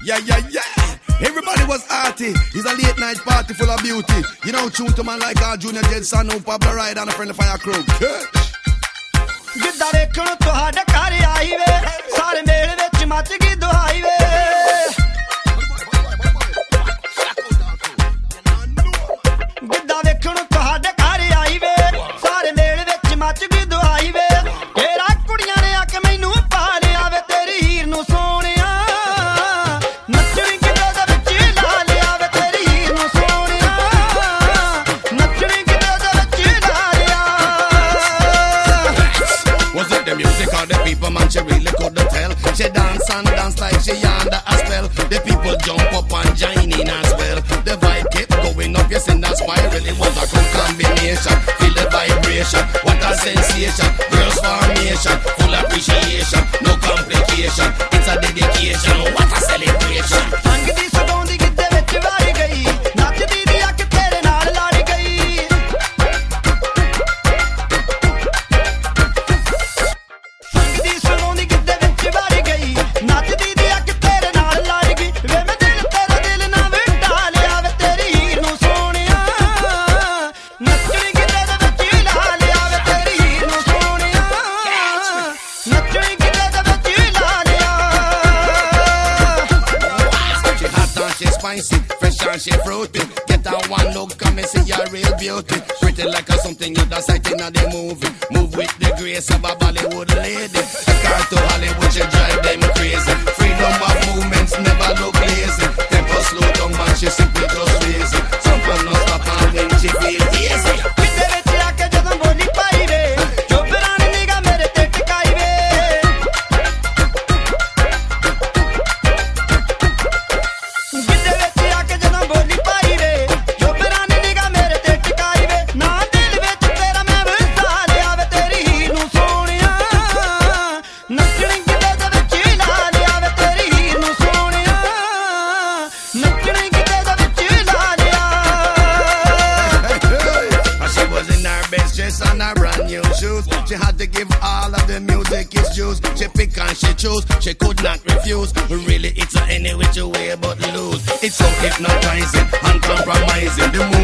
Everybody was arty. It's a late night party full of beauty. You know, tune to man like our Junior Jedson, who Pablo Ride and a friend of Fire Crew. Giddha ਵੇਖਣ ਤੁਹਾਡੇ ਘਰ ਆਈ ਵੇ ਸਾਰੇ ਮੇਲ ਵਿੱਚ ਮੱਚ ਗਈ ਦੁਹਾਈ ਵੇ ਗਿੱਧਾ ਵੇਖਣ ਤੁਹਾਡੇ ਘਰ ਆਈ ਵੇ ਸਾਰੇ ਮੇਲ ਵਿੱਚ ਮੱਚ ਗਈ ਦੁਹਾਈ ਵੇ ਤੇਰਾ ਕੁੜੀਆਂ ਨੇ ਆ ਕੇ ਮੈਨੂੰ ਪਾ ਲਿਆ ਵੇ ਤੇਰੀ ਹੀਰ ਨੂੰ ਸੋਹਣਿਆ ਨੱਚਣੀ ਗਿੱਧੇ ਦੇ ਵਿੱਚ ਲਾ ਲਿਆ ਵੇ ਤੇਰੀ ਹੀਰ ਨੂੰ ਸੋਹਣਿਆ ਨੱਚਣੀ ਗਿੱਧੇ ਦੇ ਵਿੱਚ ਲਾ ਲਿਆ Was it the music or the people, man? She really couldn't tell. She dance and dance like she under a spell. The people jump up and join in as well. The vibe kept going up, yes, in that spiral. It was a good combination. Feel the vibration, what a sensation. Girls formation, full appreciation, no complication. It's a dedication, what a celebration. ਸੰਗ ਦੀ ਸਗੋਂਦੀ ਗਿੱਧੇ ਵਿੱਚ ਵੜ ਗਈ ਨੱਚਦੀ ਦੀ ਅੱਖ ਤੇਰੇ ਨਾਲ ਲੜ ਗਈ ਸੰਗ ਦੀ ਸਗੋਂਦੀ ਗਿੱਧੇ ਵਿੱਚ ਵੜ ਗਈ ਨੱਚਦੀ ਦੀ ਅੱਖ ਤੇਰੇ ਨਾਲ ਲੜ ਗਈ ਵੇ ਮੈਂ ਦਿਲ ਤੇਰਾ ਦਿਲ ਨਾ ਵਿਟਾ ਲਿਆ ਵੇ ਤੇਰੀ ਹੀਰ ਨੂੰ ਸੋਹਣਿਆ ਨੱਚਣੀ ਗਿੱਧੇ ਦੇ ਵਿੱਚ ਲਾ ਲਿਆ ਵੇ ਤੇਰੀ ਹੀਰ ਨੂੰ ਸੋਹਣਿਆ ਨੱਚਣੀ ਗਿੱਧੇ ਦੇ ਵਿੱਚ ਲਾ ਲਿਆ She hot and she spicy, fresh and she fruity. Get her one look, come and see your real beauty. Pretty like a something you done sight in the movie. Move with the grace of a Bollywood lady. Take her to Hollywood, she drive them crazy. Freedom of movements, never look lazy. Tempo slow down, man, she simply just lazy. Some fun no stop and when she feel easy. ਗਿੱਧੇ ਵਿੱਚ ਆ ਕੇ ਜਦੋਂ ਬੋਲੀ ਪਾਈ ਵੇ ਚੋਬਰਾਂ ਨੇ ਨਿਗਾਹ ਮੇਰੇ ਤੇ ਟਿਕਾਈ ਵੇ ਗਿੱਧੇ ਵਿੱਚ ਆ ਕੇ ਜਦੋਂ ਬੋਲੀ ਪਾਈ ਵੇ ਚੋਬਰਾਂ ਨੇ ਨਿਗਾਹ ਮੇਰੇ ਤੇ ਟਿਕਾਈ ਵੇ ਨਾ ਦਿਲ ਵਿੱਚ ਤੇਰਾ ਮੈਂ ਵਸਾ ਲਿਆ ਵੇ ਤੇਰੀ ਹੀਰ ਨੂੰ ਸੋਹਣਿਆ ਨੱਚਣੀ ਗਿੱਧੇ ਦੇ ਵਿੱਚ ਲਾ ਲਿਆ ਵੇ ਤੇਰੀ ਹੀਰ ਨੂੰ ਸੋਹਣਿਆ ਨੱਚਣੀ ਗਿੱਧੇ ਦੇ ਵਿੱਚ ਲਾ ਲਿਆ And she was in her best dress and her brand new shoes. She had to give all of the music its dues. She pick and she choose, she could not refuse. Really, it's a any which way but lose. It's so hypnotizing, uncompromising. The